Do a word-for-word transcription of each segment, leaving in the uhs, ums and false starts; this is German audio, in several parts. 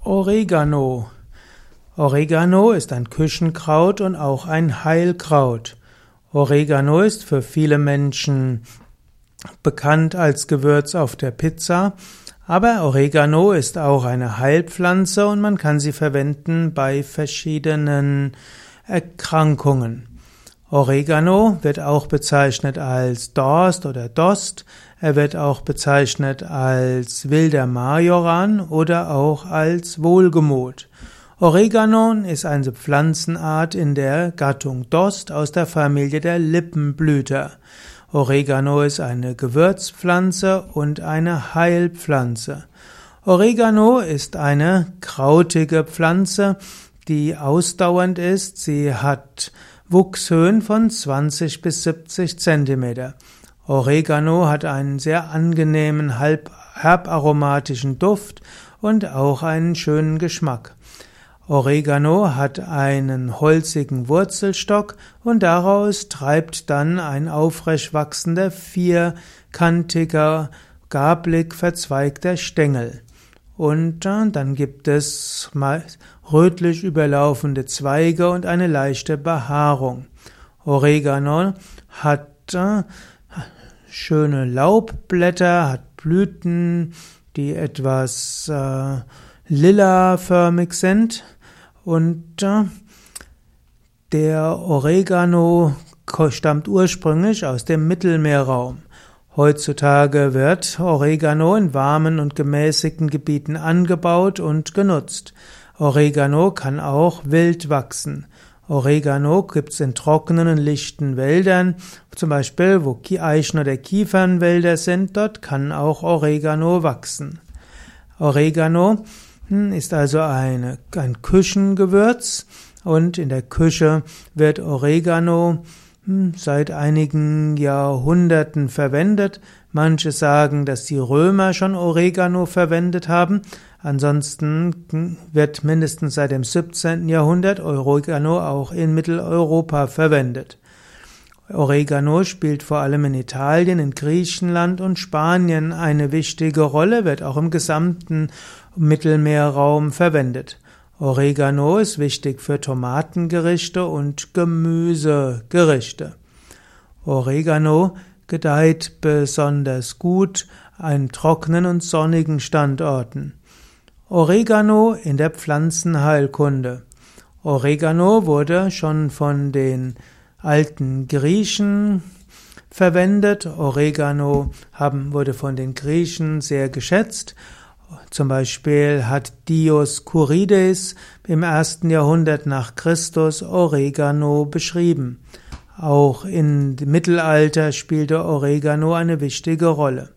Oregano. Oregano ist ein Küchenkraut und auch ein Heilkraut. Oregano ist für viele Menschen bekannt als Gewürz auf der Pizza, aber Oregano ist auch eine Heilpflanze und man kann sie verwenden bei verschiedenen Erkrankungen. Oregano wird auch bezeichnet als Dorst oder Dost. Er wird auch bezeichnet als wilder Majoran oder auch als Wohlgemut. Oregano ist eine Pflanzenart in der Gattung Dost aus der Familie der Lippenblüter. Oregano ist eine Gewürzpflanze und eine Heilpflanze. Oregano ist eine krautige Pflanze, die ausdauernd ist. Sie hat Wuchshöhen von zwanzig bis siebzig Zentimeter. Oregano hat einen sehr angenehmen, halb herbaromatischen Duft und auch einen schönen Geschmack. Oregano hat einen holzigen Wurzelstock und daraus treibt dann ein aufrecht wachsender, vierkantiger, gabelig verzweigter Stängel. Und dann gibt es rötlich überlaufende Zweige und eine leichte Behaarung. Oregano hat schöne Laubblätter, hat Blüten, die etwas äh, lilaförmig sind. Und äh, der Oregano stammt ursprünglich aus dem Mittelmeerraum. Heutzutage wird Oregano in warmen und gemäßigten Gebieten angebaut und genutzt. Oregano kann auch wild wachsen. Oregano gibt es in trockenen und lichten Wäldern, zum Beispiel wo Eichen- oder Kiefernwälder sind, dort kann auch Oregano wachsen. Oregano ist also eine, ein Küchengewürz und in der Küche wird Oregano seit einigen Jahrhunderten verwendet. Manche sagen, dass die Römer schon Oregano verwendet haben. Ansonsten wird mindestens seit dem siebzehnten Jahrhundert Oregano auch in Mitteleuropa verwendet. Oregano spielt vor allem in Italien, in Griechenland und Spanien eine wichtige Rolle, wird auch im gesamten Mittelmeerraum verwendet. Oregano ist wichtig für Tomatengerichte und Gemüsegerichte. Oregano gedeiht besonders gut an trockenen und sonnigen Standorten. Oregano in der Pflanzenheilkunde. Oregano wurde schon von den alten Griechen verwendet. Oregano haben, wurde von den Griechen sehr geschätzt. Zum Beispiel hat Dioskurides im ersten Jahrhundert nach Christus Oregano beschrieben. Auch im Mittelalter spielte Oregano eine wichtige Rolle.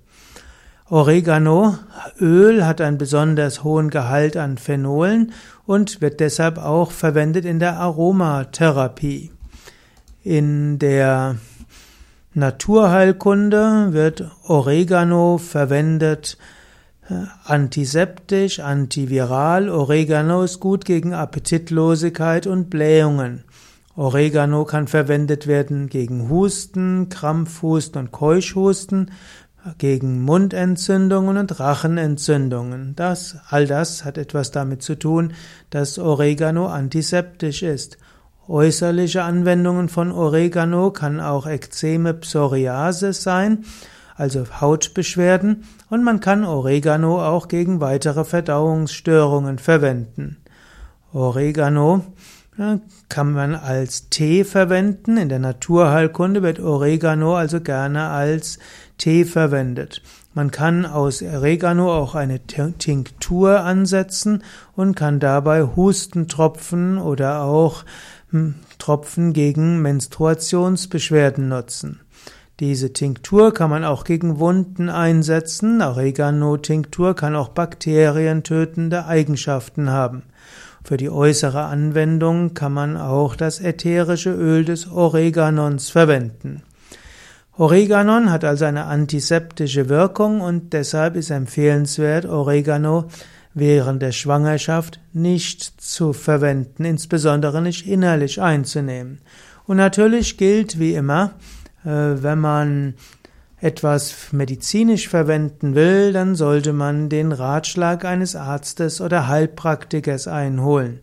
Oreganoöl hat einen besonders hohen Gehalt an Phenolen und wird deshalb auch verwendet in der Aromatherapie. In der Naturheilkunde wird Oregano verwendet antiseptisch, antiviral. Oregano ist gut gegen Appetitlosigkeit und Blähungen. Oregano kann verwendet werden gegen Husten, Krampfhusten und Keuchhusten, gegen Mundentzündungen und Rachenentzündungen. Das, all das hat etwas damit zu tun, dass Oregano antiseptisch ist. Äußerliche Anwendungen von Oregano kann auch Ekzeme, Psoriasis sein, also Hautbeschwerden, und man kann Oregano auch gegen weitere Verdauungsstörungen verwenden. Oregano kann man als Tee verwenden. In der Naturheilkunde wird Oregano also gerne als Tee verwendet. Man kann aus Oregano auch eine Tinktur ansetzen und kann dabei Hustentropfen oder auch Tropfen gegen Menstruationsbeschwerden nutzen. Diese Tinktur kann man auch gegen Wunden einsetzen. Oregano-Tinktur kann auch bakterientötende Eigenschaften haben. Für die äußere Anwendung kann man auch das ätherische Öl des Oreganons verwenden. Oreganon hat also eine antiseptische Wirkung und deshalb ist empfehlenswert, Oregano während der Schwangerschaft nicht zu verwenden, insbesondere nicht innerlich einzunehmen. Und natürlich gilt wie immer, wenn man etwas medizinisch verwenden will, dann sollte man den Ratschlag eines Arztes oder Heilpraktikers einholen.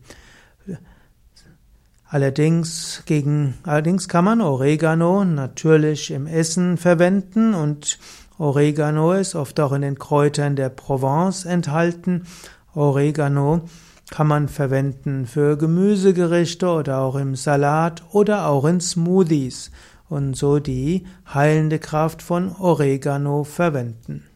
Allerdings, gegen, allerdings kann man Oregano natürlich im Essen verwenden und Oregano ist oft auch in den Kräutern der Provence enthalten. Oregano kann man verwenden für Gemüsegerichte oder auch im Salat oder auch in Smoothies und so die heilende Kraft von Oregano verwenden.